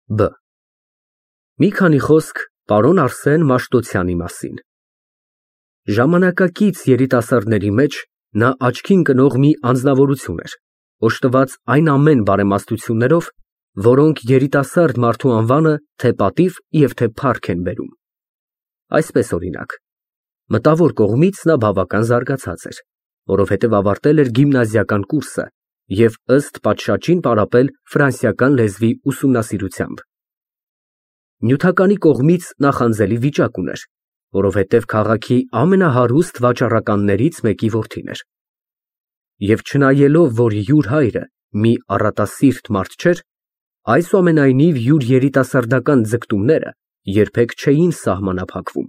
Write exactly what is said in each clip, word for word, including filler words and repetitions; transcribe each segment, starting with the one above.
Բ. Մի քանի խոսք պարոն Արսեն Մաշտոցյանի մասին։ Ժամանակակից երիտասարդների մեջ նա աչքին ընկնող մի անձնավորություն էր, օժտված այն ամեն բարեմաստություններով, որոնք երիտասարդ մարդու անվանը թե պատիվ և թե փառք են բերում։ Այսպես, օրինակ, մտավոր կողմից նա բավական զարգացած էր, որովհետև ավարտել էր գիմնազիական կուրսը և ըստ պատշաճին պարապել ֆրանսիական լեզվի ուսումնասիրությամբ։ Նյութականի կողմից նախանձելի վիճակ ուներ, որովհետև քաղաքի ամենահարուստ վաճառականներից մեկի որդին էր։ Եվ չնայելով, որ յուր հայրը մի առատասիրտ մարդ չէր, այսուամենայնիվ յուր երիտասարդական ձգտումները երբեք չէին սահմանափակվում։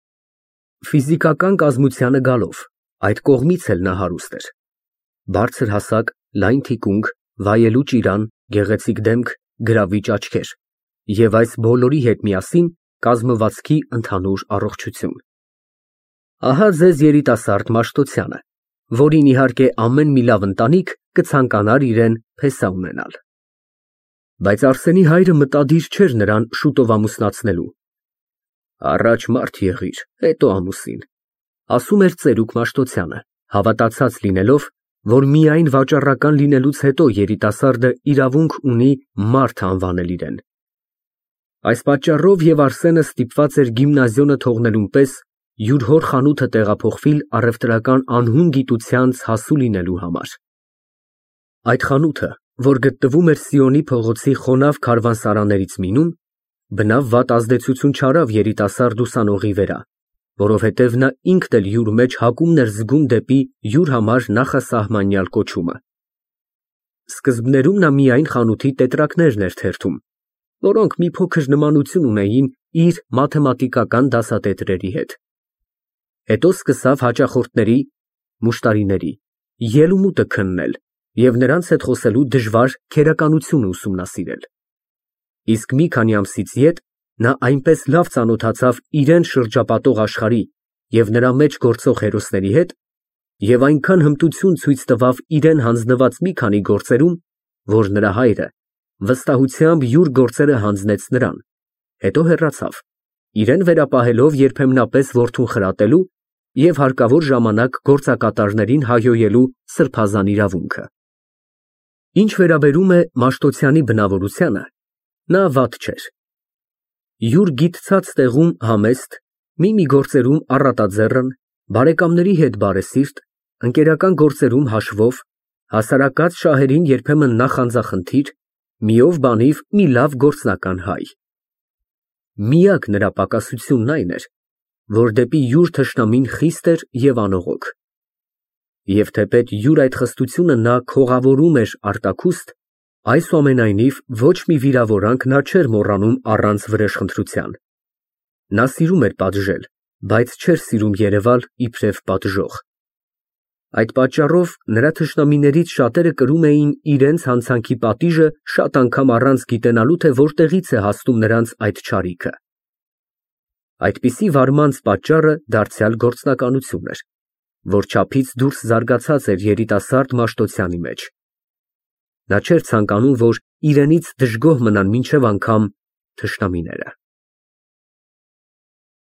Ֆիզիկական կազմությանը գալով, այդ կողմից էլ նա հարուստ էր։ Բարձր հասակ, լայն թիկունք, վայելուչ իրան, գեղեցիկ դեմք, գրավիչ աչքեր և այս բոլորի հետ միասին կազմվածքի ընդհանուր առողջություն։ Ահա ձեզ երիտասարդ Մաշտոցյանը, որին իհարկե ամեն մի լավ ընտանիք կցանկանար իրեն փեսա ունենալ։ Բայց Արսենի հայրը մտադիր չէր նրան շուտով ամուսնացնելու։ Առաջ մարդ եղիր, հետո ամուսին, ասում էր ծերուկ Մաշտոցյանը, հավատացած լինելով, որ միայն վաճառական լինելուց հետո երիտասարդը իրավունք ունի մարդ անվանել իրեն։ Այս պատճառով և Արսենը ստիպված էր գիմնազիոնը թողնելուն պես յուր հոր խանութը տեղափոխվել առևտրական անհուն գիտությանց հասու լինելու համար։ Այդ խանութը, որ գտնվում էր Սիոնի փողոցի խոնավ քարավանսարաններից մեկում, բնավ վատ ազդեցություն չարավ երիտասարդ ուսանողի վրա, որովհետև նա ինքն էլ յուր մեջ հակումն էր զգում դեպի յուր համար նախասահմանյալ կոչումը։ Սկզբներում նա միայն խանութի տետրակներն էր թերթում, որոնք մի փոքր նմանություն ունեին իր մաթեմատիկական դասատետրերի հետ։ Հետո սկսավ հաճախորդների, մուշտարիների ելումուտը քննել և նրանց հետ խոսելու դժվար քերականությունը ուսումնասիրել։ Իսկ մի քանի ամսից ետ նա այնպես լավ ծանոթացավ իրան շրջապատող աշխարհի և նրա մեջ գործող հերոսների հետ և այնքան հմտություն ցույց տվավ իրան հանձնված մի քանի գործերում, որ նրա հայրը վստահությամբ յուր գործերը հանձնեց նրան, հետո հեռացավ, իրան վերապահելով երբեմնապես որդուն խրատելու և հարկավոր ժամանակ գործակատարներին հայհոյելու սրբազան իրավունքը։ Ինչ վերաբերում է Մաշտոցյանի բնավորությանը, նա վատ չէր։ Յուր գիտցած տեղում համեստ, մի-մի գործերում առատաձեռն, բարեկամների հետ բարեսիրտ, ընկերական գործերում հաշվով, հասարակած շահերին երբեմն նախանձախնդիր, միով բանիվ մի լավ գործնական հայ։ Միակ նրա պակասությունն այն էր, որ դեպի յուր թշնամին խիստ էր և անողոք։ Եվ թեպետ յուր այդ խստությունը նա քողավորում էր արտաքուստ, այսուամենայնիվ ոչ մի վիրավորանք նա չէր մոռանում առանց վրեժխնդրության։ Նա սիրում էր պատժել, բայց չէր սիրում երևալ իբրև պատժող։ Այդ պատճառով նրա թշնամիներից շատերը կրում էին իրենց հանցանքի պատիժը շատ անգամ առանց գիտենալու, թե որտեղից է հասնում նրանց այդ չարիքը։ Այդպիսի վարմանց պատճառը դարձյալ գործնականություն էր, որ չափից դուրս զարգացած էր երիտասարդ Մաշտոցյանի մեջ։ Նա չէր ցանկանում, որ իրենից դժգոհ մնան մինչև անգամ թշնամիները։